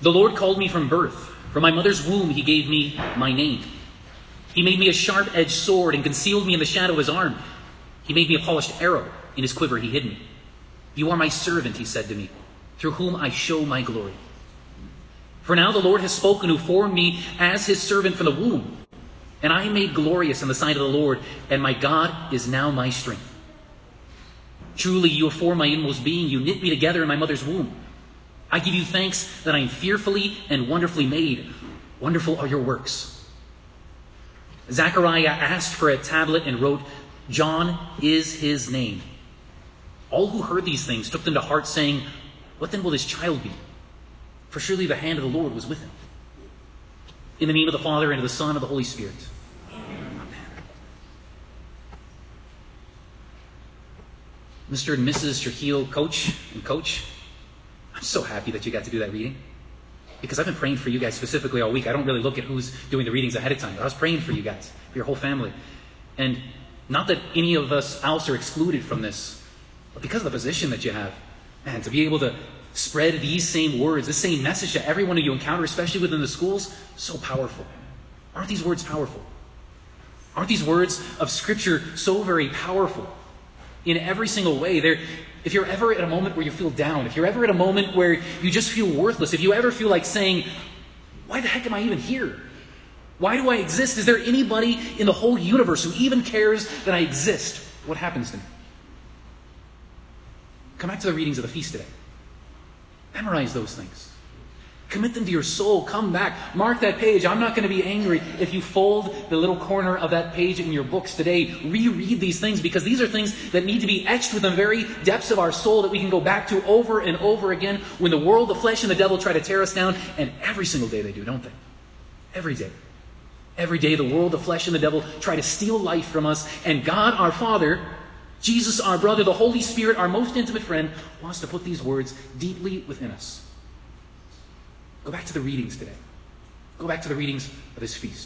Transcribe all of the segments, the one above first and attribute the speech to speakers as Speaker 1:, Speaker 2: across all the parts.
Speaker 1: The Lord called me from birth. From my mother's womb he gave me my name. He made me a sharp-edged sword and concealed me in the shadow of his arm. He made me a polished arrow. In his quiver he hid me. You are my servant, he said to me, through whom I show my glory. For now the Lord has spoken, who formed me as his servant from the womb. And I am made glorious in the sight of the Lord, and my God is now my strength. Truly you have formed my inmost being. You knit me together in my mother's womb. I give you thanks that I am fearfully and wonderfully made. Wonderful are your works. Zechariah asked for a tablet and wrote, John is his name. All who heard these things took them to heart, saying, what then will this child be? For surely the hand of the Lord was with him. In the name of the Father, and of the Son, and of the Holy Spirit. Amen. Mr. and Mrs. Trujillo, Coach, I'm so happy that you got to do that reading. Because I've been praying for you guys specifically all week. I don't really look at who's doing the readings ahead of time. But I was praying for you guys, for your whole family. And not that any of us else are excluded from this, but because of the position that you have, man, to be able to spread these same words, this same message to everyone who you encounter, especially within the schools, so powerful. Aren't these words powerful? Aren't these words of Scripture so very powerful in every single way? If you're ever at a moment where you feel down, if you're ever at a moment where you just feel worthless, if you ever feel like saying, why the heck am I even here? Why do I exist? Is there anybody in the whole universe who even cares that I exist? What happens to me? Come back to the readings of the feast today. Memorize those things. Commit them to your soul. Come back. Mark that page. I'm not going to be angry if you fold the little corner of that page in your books today. Reread these things, because these are things that need to be etched within the very depths of our soul, that we can go back to over and over again when the world, the flesh, and the devil try to tear us down. And every single day they do, don't they? Every day. Every day the world, the flesh, and the devil try to steal life from us. And God, our Father, Jesus, our brother, the Holy Spirit, our most intimate friend, wants to put these words deeply within us. Go back to the readings today. Go back to the readings of this feast.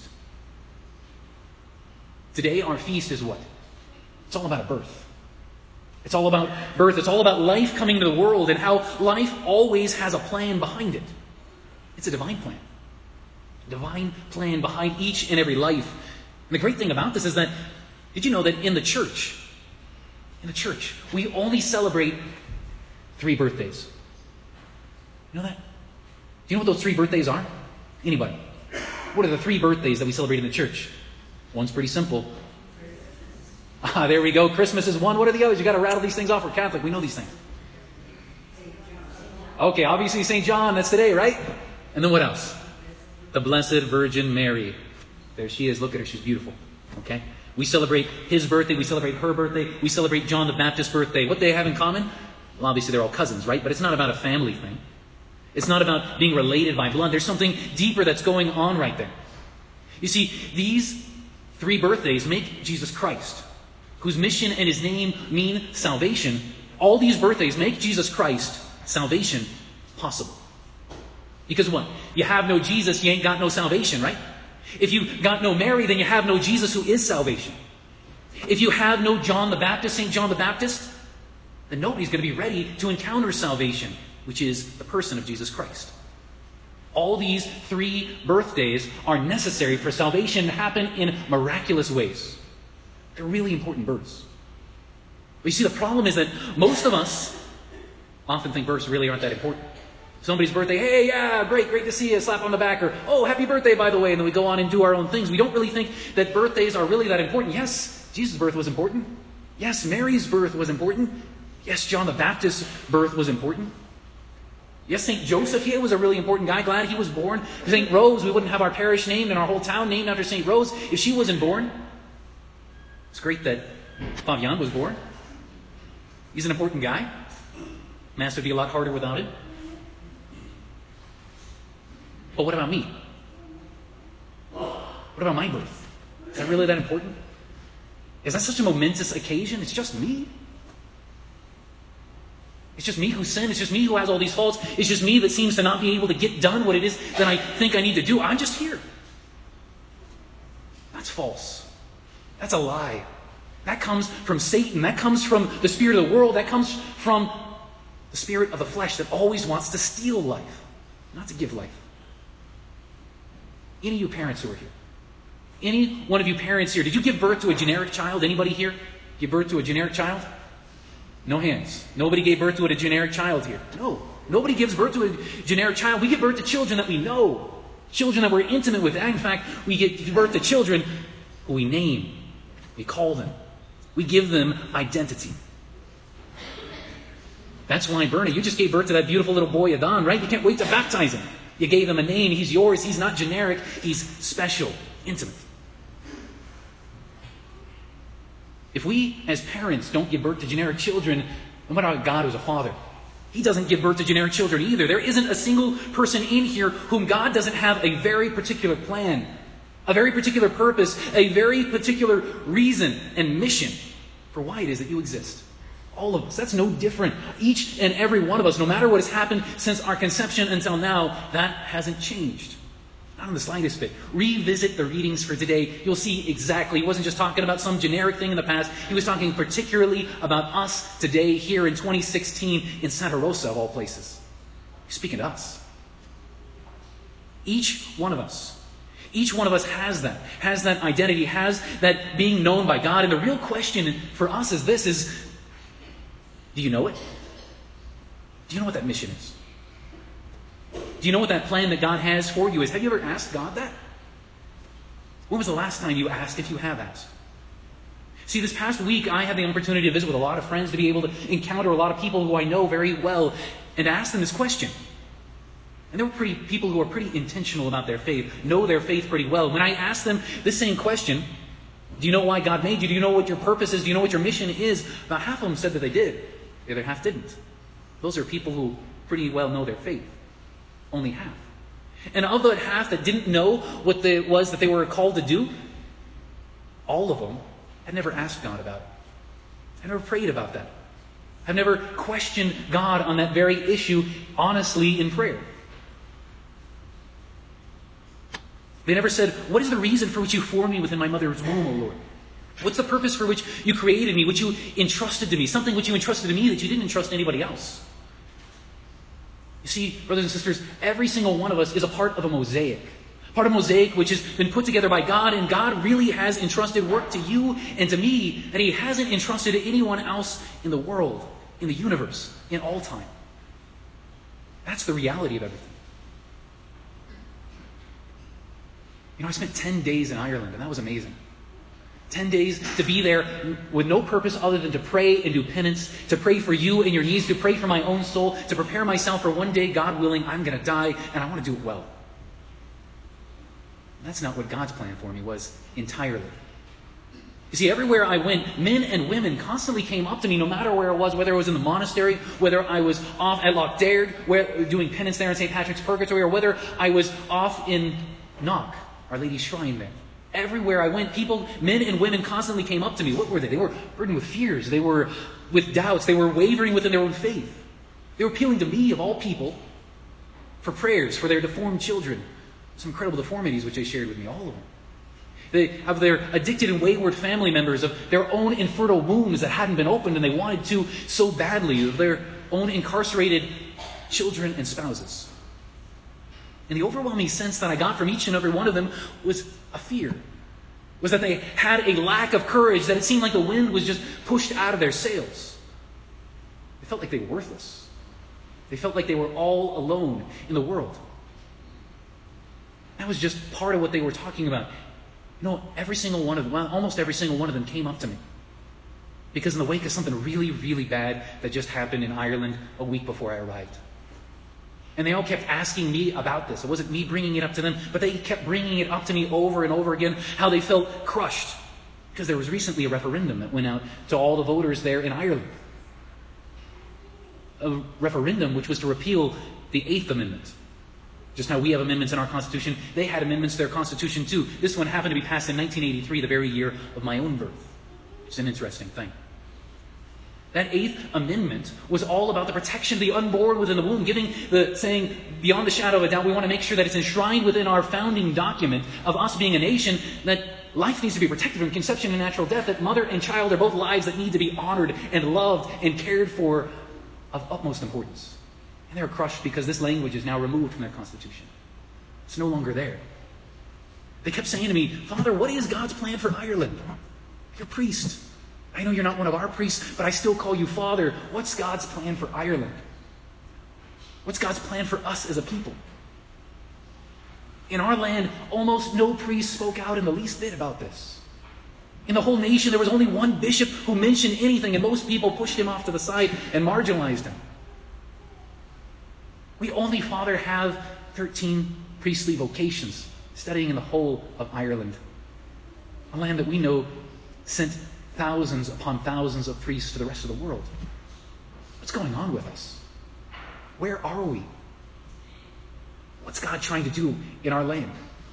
Speaker 1: Today, our feast is what? It's all about a birth. It's all about birth. It's all about life coming into the world, and how life always has a plan behind it. It's a divine plan. A divine plan behind each and every life. And the great thing about this is that, did you know that in the church, we only celebrate 3 birthdays? You know that? Do you know what those 3 birthdays are? Anybody? What are the 3 birthdays that we celebrate in the church? One's pretty simple. There we go. Christmas is one. What are the others? You got to rattle these things off. We're Catholic. We know these things. Okay, obviously St. John. That's today, right? And then what else? The Blessed Virgin Mary. There she is. Look at her. She's beautiful. Okay? We celebrate his birthday. We celebrate her birthday. We celebrate John the Baptist's birthday. What do they have in common? Well, obviously they're all cousins, right? But it's not about a family thing. It's not about being related by blood. There's something deeper that's going on right there. You see, these 3 birthdays make Jesus Christ, whose mission and his name mean salvation. All these birthdays make Jesus Christ, salvation, possible. Because what? You have no Jesus, you ain't got no salvation, right? If you got no Mary, then you have no Jesus, who is salvation. If you have no John the Baptist, St. John the Baptist, then nobody's going to be ready to encounter salvation, which is the person of Jesus Christ. All these 3 birthdays are necessary for salvation to happen in miraculous ways. They're really important births. But you see, the problem is that most of us often think births really aren't that important. Somebody's birthday, hey, yeah, great to see you, slap on the back, or, oh, happy birthday, by the way, and then we go on and do our own things. We don't really think that birthdays are really that important. Yes, Jesus' birth was important. Yes, Mary's birth was important. Yes, John the Baptist's birth was important. Yes, St. Joseph, he was a really important guy. Glad he was born. St. Rose, we wouldn't have our parish named and our whole town named after St. Rose if she wasn't born. It's great that Fabian was born. He's an important guy. Mass would be a lot harder without it. But what about me? What about my birth? Is that really that important? Is that such a momentous occasion? It's just me. It's just me who sinned. It's just me who has all these faults. It's just me that seems to not be able to get done what it is that I think I need to do. I'm just here. That's false. That's a lie. That comes from Satan. That comes from the spirit of the world. That comes from the spirit of the flesh that always wants to steal life. not to give life. Any of you parents who are here, any one of you parents here, did you give birth to a generic child? Anybody here give birth to a generic child? No hands. Nobody gave birth to a generic child here. No. Nobody gives birth to a generic child. We give birth to children that we know. Children that we're intimate with. In fact, we give birth to children who we name. We call them. We give them identity. That's why, Bernie, you just gave birth to that beautiful little boy, Adon, right? You can't wait to baptize him. You gave him a name. He's yours. He's not generic. He's special, intimate. If we, as parents, don't give birth to generic children, no matter how God who's a father, He doesn't give birth to generic children either. There isn't a single person in here whom God doesn't have a very particular plan, a very particular purpose, a very particular reason and mission for why it is that you exist. All of us. That's no different. Each and every one of us, no matter what has happened since our conception until now, that hasn't changed. Not in the slightest bit. Revisit the readings for today. You'll see exactly. He wasn't just talking about some generic thing in the past. He was talking particularly about us today here in 2016 in Santa Rosa, of all places. He's speaking to us. Each one of us has that identity, has that being known by God. And the real question for us is this, do you know it? Do you know what that mission is? Do you know what that plan that God has for you is? Have you ever asked God that? When was the last time you asked, if you have asked? See, this past week, I had the opportunity to visit with a lot of friends, to be able to encounter a lot of people who I know very well, and to ask them this question. And there were people who are pretty intentional about their faith, know their faith pretty well. When I asked them this same question, do you know why God made you? Do you know what your purpose is? Do you know what your mission is? About half of them said that they did. The other half didn't. Those are people who pretty well know their faith. Only half. And of the half that didn't know what it was that they were called to do, all of them had never asked God about it. Had never prayed about that. Had never questioned God on that very issue honestly in prayer. They never said, what is the reason for which you formed me within my mother's womb, O Lord? What's the purpose for which you created me, which you entrusted to me? Something which you entrusted to me that you didn't entrust to anybody else. You see, brothers and sisters, every single one of us is a part of a mosaic. Part of a mosaic which has been put together by God, and God really has entrusted work to you and to me that He hasn't entrusted to anyone else in the world, in the universe, in all time. That's the reality of everything. I spent 10 days in Ireland, and that was amazing. 10 days to be there with no purpose other than to pray and do penance, to pray for you and your needs, to pray for my own soul, to prepare myself for one day, God willing, I'm going to die, and I want to do it well. That's not what God's plan for me was entirely. You see, everywhere I went, men and women constantly came up to me, no matter where I was, whether I was in the monastery, whether I was off at Loch Dairg, doing penance there in St. Patrick's Purgatory, or whether I was off in Knock, Our Lady's Shrine there. Everywhere I went, people, men and women constantly came up to me. What were they? They were burdened with fears. They were with doubts. They were wavering within their own faith. They were appealing to me, of all people, for prayers for their deformed children. Some incredible deformities which they shared with me, all of them. Of their addicted and wayward family members, of their own infertile wombs that hadn't been opened and they wanted to so badly, of their own incarcerated children and spouses. And the overwhelming sense that I got from each and every one of them was a fear. Was that they had a lack of courage, that it seemed like the wind was just pushed out of their sails. They felt like they were worthless. They felt like they were all alone in the world. That was just part of what they were talking about. Every single one of them, almost every single one of them came up to me. Because in the wake of something really, really bad that just happened in Ireland a week before I arrived. And they all kept asking me about this. It wasn't me bringing it up to them, but they kept bringing it up to me over and over again, how they felt crushed. Because there was recently a referendum that went out to all the voters there in Ireland. A referendum which was to repeal the Eighth Amendment. Just how we have amendments in our Constitution, they had amendments to their Constitution too. This one happened to be passed in 1983, the very year of my own birth. It's an interesting thing. That Eighth Amendment was all about the protection of the unborn within the womb, saying, beyond the shadow of a doubt, we want to make sure that it's enshrined within our founding document of us being a nation, that life needs to be protected from conception and natural death, that mother and child are both lives that need to be honored and loved and cared for, of utmost importance. And they were crushed because this language is now removed from their constitution. It's no longer there. They kept saying to me, Father, what is God's plan for Ireland? You're a priest. I know you're not one of our priests, but I still call you Father. What's God's plan for Ireland? What's God's plan for us as a people? In our land, almost no priest spoke out in the least bit about this. In the whole nation, there was only one bishop who mentioned anything, and most people pushed him off to the side and marginalized him. We only, Father, have 13 priestly vocations studying in the whole of Ireland. A land that we know sent thousands upon thousands of priests to the rest of the world. What's going on with us? Where are we? What's God trying to do in our land?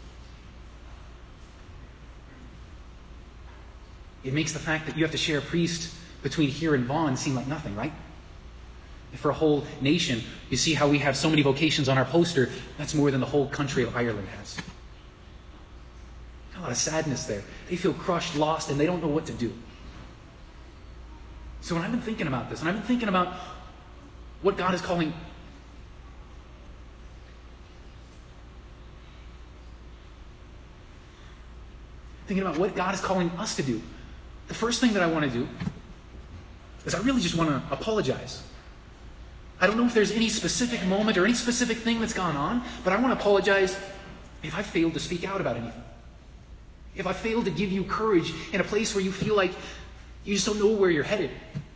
Speaker 1: It makes the fact that you have to share a priest between here and Vaughan seem like nothing, right? For a whole nation, you see how we have so many vocations on our poster. That's more than the whole country of Ireland has. A lot of sadness there. They feel crushed, lost, and they don't know what to do. So when I've been thinking about this, and I've been thinking about what God is calling us to do, the first thing that I want to do is I really just want to apologize. I don't know if there's any specific moment or any specific thing that's gone on, but I want to apologize if I failed to speak out about anything. If I failed to give you courage in a place where you feel like you just don't know where you're headed.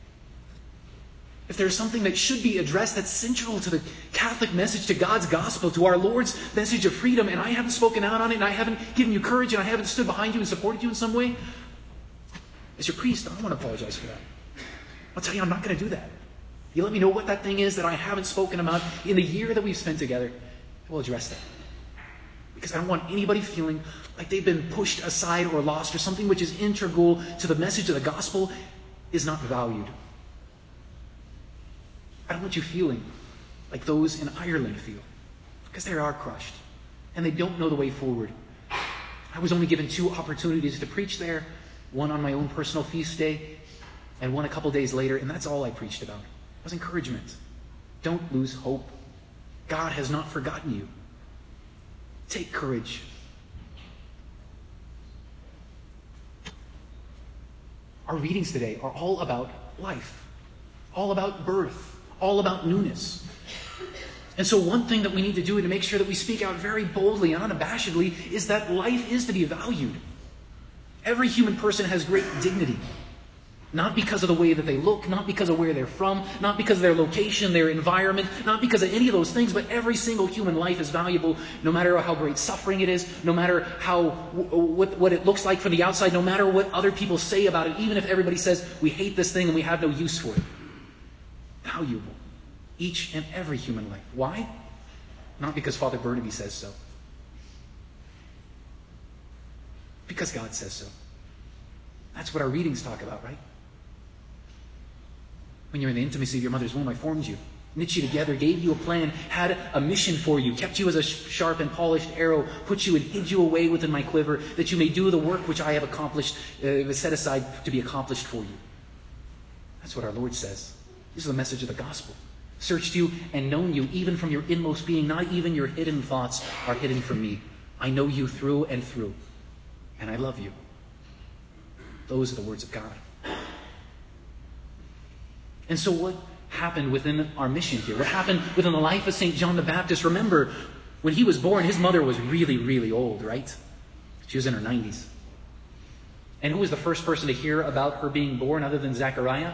Speaker 1: If there's something that should be addressed that's central to the Catholic message, to God's gospel, to our Lord's message of freedom, and I haven't spoken out on it, and I haven't given you courage, and I haven't stood behind you and supported you in some way, as your priest, I don't want to apologize for that. I'll tell you, I'm not going to do that. You let me know what that thing is that I haven't spoken about in the year that we've spent together, we'll address that. Because I don't want anybody feeling like they've been pushed aside or lost, or something which is integral to the message of the gospel is not valued. I don't want you feeling like those in Ireland feel, because they are crushed and they don't know the way forward. I was only given 2 opportunities to preach there, one on my own personal feast day and one a couple days later, and that's all I preached about. It was encouragement. Don't lose hope. God has not forgotten you. Take courage. Our readings today are all about life, all about birth, all about newness. And so one thing that we need to do to make sure that we speak out very boldly and unabashedly is that life is to be valued. Every human person has great dignity. Not because of the way that they look, not because of where they're from, not because of their location, their environment, not because of any of those things, but every single human life is valuable, no matter how great suffering it is, no matter what it looks like from the outside, no matter what other people say about it, even if everybody says, we hate this thing and we have no use for it. Valuable. Each and every human life. Why? Not because Father Burnaby says so. Because God says so. That's what our readings talk about, right? When you're in the intimacy of your mother's womb, I formed you, knit you together, gave you a plan, had a mission for you, kept you as a sharp and polished arrow, put you and hid you away within my quiver, that you may do the work which I have accomplished, set aside to be accomplished for you. That's what our Lord says. This is the message of the gospel. Searched you and known you, even from your inmost being. Not even your hidden thoughts are hidden from me. I know you through and through, and I love you. Those are the words of God. And so what happened within our mission here? What happened within the life of St. John the Baptist? Remember, when he was born, his mother was really, really old, right? She was in her 90s. And who was the first person to hear about her being born other than Zechariah?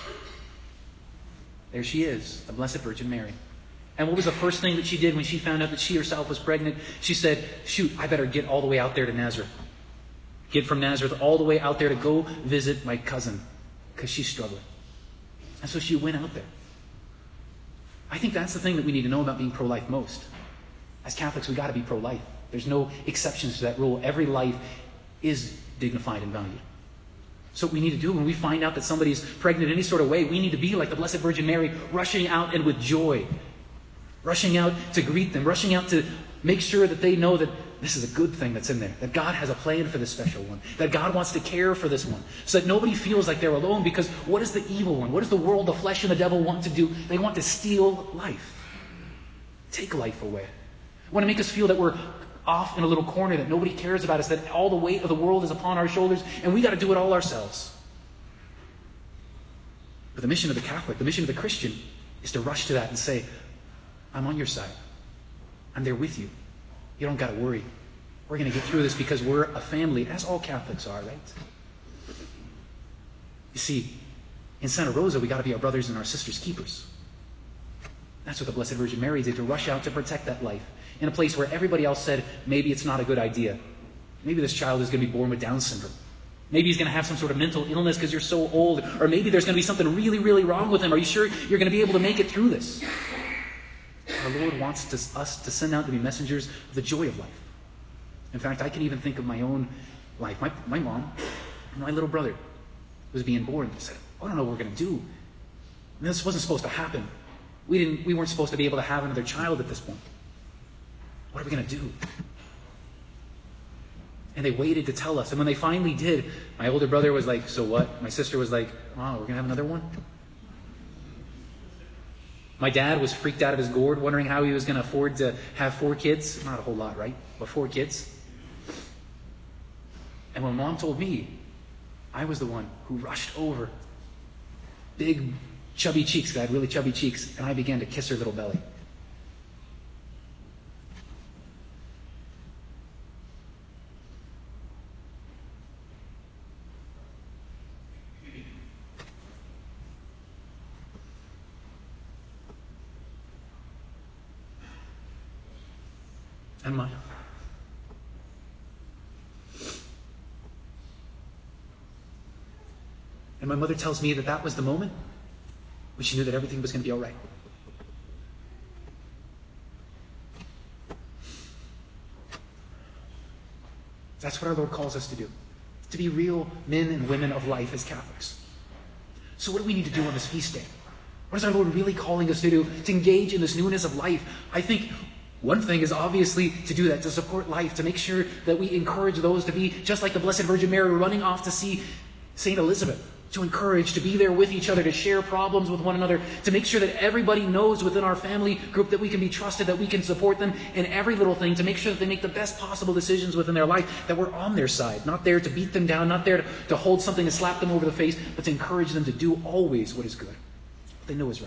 Speaker 1: There she is, the Blessed Virgin Mary. And what was the first thing that she did when she found out that she herself was pregnant? She said, shoot, I better get all the way out there to Nazareth. Get from Nazareth all the way out there to go visit my cousin, because she's struggling. And so she went out there. I think that's the thing that we need to know about being pro-life most. As Catholics, we got to be pro-life. There's no exceptions to that rule. Every life is dignified and valued. So what we need to do when we find out that somebody's pregnant in any sort of way, we need to be like the Blessed Virgin Mary, rushing out and with joy. Rushing out to greet them, rushing out to make sure that they know that this is a good thing that's in there, that God has a plan for this special one, that God wants to care for this one, so that nobody feels like they're alone, because what does the evil one, what does the world, the flesh, and the devil want to do? They want to steal life. take life away. Want to make us feel that we're off in a little corner, that nobody cares about us, that all the weight of the world is upon our shoulders, and we got to do it all ourselves. But the mission of the Catholic, the mission of the Christian, is to rush to that and say, I'm on your side. I'm there with you. You don't got to worry. We're going to get through this because we're a family, as all Catholics are, right? You see, in Santa Rosa, we got to be our brothers and our sisters' keepers. That's what the Blessed Virgin Mary did, to rush out to protect that life in a place where everybody else said, maybe it's not a good idea. Maybe this child is going to be born with Down syndrome. Maybe he's going to have some sort of mental illness because you're so old. Or maybe there's going to be something really, really wrong with him. Are you sure you're going to be able to make it through this? Our Lord wants us to send out to be messengers of the joy of life. In fact, I can even think of my own life. My mom and my little brother was being born. They said, I don't know what we're going to do. And this wasn't supposed to happen. We weren't supposed to be able to have another child at this point. What are we going to do? And they waited to tell us. And when they finally did, my older brother was like, so what? My sister was like, oh, we're going to have another one? My dad was freaked out of his gourd, wondering how he was going to afford to have 4 kids. Not a whole lot, right? But 4 kids. And when Mom told me, I was the one who rushed over. Big, chubby cheeks. I had really chubby cheeks. And I began to kiss her little belly. And my mother tells me that that was the moment when she knew that everything was going to be all right. That's what our Lord calls us to do. To be real men and women of life as Catholics. So what do we need to do on this feast day? What is our Lord really calling us to do? To engage in this newness of life. I think one thing is obviously to do that, to support life, to make sure that we encourage those to be just like the Blessed Virgin Mary running off to see St. Elizabeth. To encourage, to be there with each other, to share problems with one another, to make sure that everybody knows within our family group that we can be trusted, that we can support them in every little thing, to make sure that they make the best possible decisions within their life, that we're on their side, not there to beat them down, not there to hold something and slap them over the face, but to encourage them to do always what is good, what they know is right.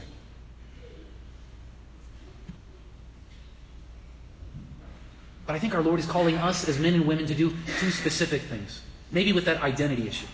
Speaker 1: But I think our Lord is calling us as men and women to do 2 specific things, maybe with that identity issue.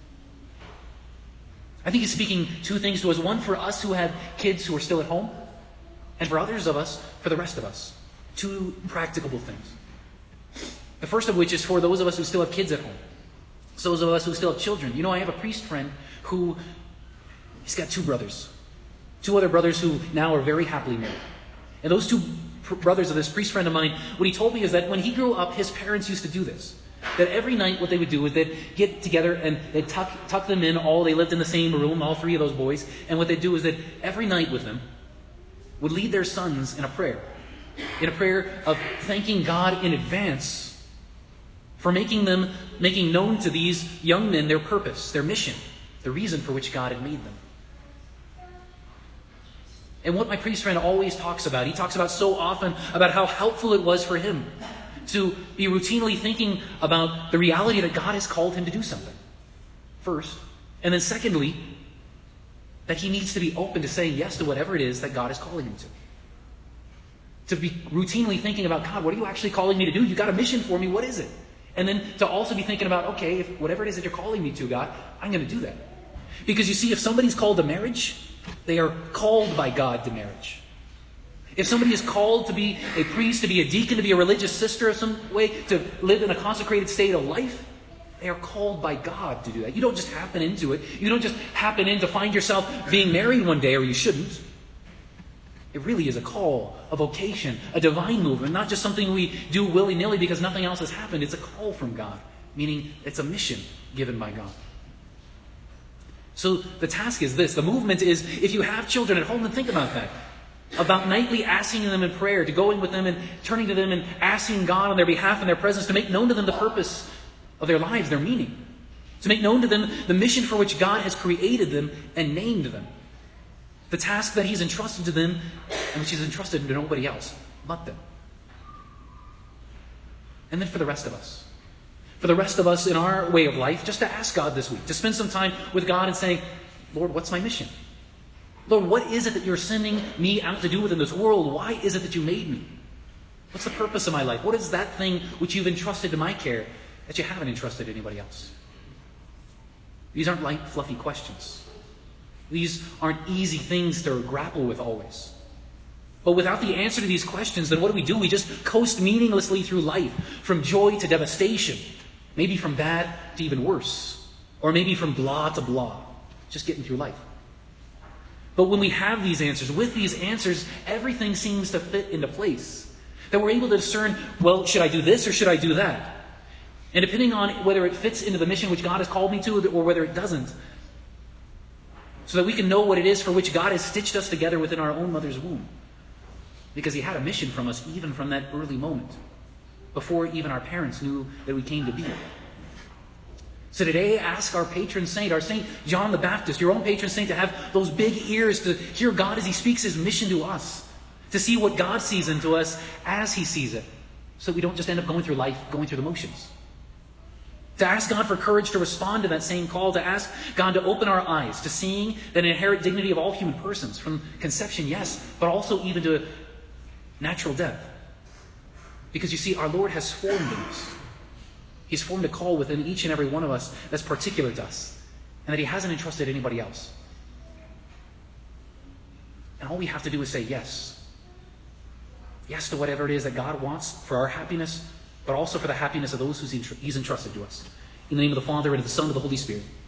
Speaker 1: I think he's speaking 2 things to us. One for us who have kids who are still at home, and for others of us, for the rest of us. 2 practicable things. The first of which is for those of us who still have kids at home. Those of us who still have children. You know, I have a priest friend who, he's got 2 brothers. 2 other brothers who now are very happily married. And those 2 brothers of this priest friend of mine, what he told me is that when he grew up, his parents used to do this. That every night what they would do is they'd get together and they'd tuck them in they lived in the same room, all 3 of those boys. And what they'd do is that every night with them would lead their sons in a prayer. In a prayer of thanking God in advance for making known to these young men their purpose, their mission, the reason for which God had made them. And what my priest friend always talks about, he talks about so often about how helpful it was for him to be routinely thinking about the reality that God has called him to do something. First. And then secondly, that he needs to be open to saying yes to whatever it is that God is calling him to. To be routinely thinking about, God, what are you actually calling me to do? You got a mission for me. What is it? And then to also be thinking about, okay, if whatever it is that you're calling me to, God, I'm going to do that. Because you see, if somebody's called to marriage, they are called by God to marriage. If somebody is called to be a priest, to be a deacon, to be a religious sister of some way, to live in a consecrated state of life, they are called by God to do that. You don't just happen into it. You don't just happen in to find yourself being married one day, or you shouldn't. It really is a call, a vocation, a divine movement, not just something we do willy-nilly because nothing else has happened. It's a call from God, meaning it's a mission given by God. So the task is this. The movement is, if you have children at home, then think about that. About nightly asking them in prayer, to go in with them and turning to them and asking God on their behalf in their presence to make known to them the purpose of their lives, their meaning. To make known to them the mission for which God has created them and named them. The task that He's entrusted to them and which He's entrusted to nobody else but them. And then for the rest of us in our way of life, just to ask God this week, to spend some time with God and saying, Lord, what's my mission? Lord, what is it that you're sending me out to do within this world? Why is it that you made me? What's the purpose of my life? What is that thing which you've entrusted to my care that you haven't entrusted to anybody else? These aren't light, fluffy questions. These aren't easy things to grapple with always. But without the answer to these questions, then what do? We just coast meaninglessly through life, from joy to devastation, maybe from bad to even worse, or maybe from blah to blah, just getting through life. But when we have these answers, with these answers, everything seems to fit into place. That we're able to discern, well, should I do this or should I do that? And depending on whether it fits into the mission which God has called me to or whether it doesn't, so that we can know what it is for which God has stitched us together within our own mother's womb. Because He had a mission from us even from that early moment, before even our parents knew that we came to be. So today, ask our patron saint, our Saint John the Baptist, your own patron saint, to have those big ears to hear God as He speaks His mission to us, to see what God sees into us as He sees it, so that we don't just end up going through life, going through the motions. To ask God for courage to respond to that same call, to ask God to open our eyes to seeing that inherent dignity of all human persons, from conception, yes, but also even to natural death. Because you see, our Lord has formed in us. He's formed a call within each and every one of us that's particular to us, and that He hasn't entrusted to anybody else. And all we have to do is say yes. Yes to whatever it is that God wants for our happiness, but also for the happiness of those who He's entrusted to us. In the name of the Father, and of the Son, and of the Holy Spirit.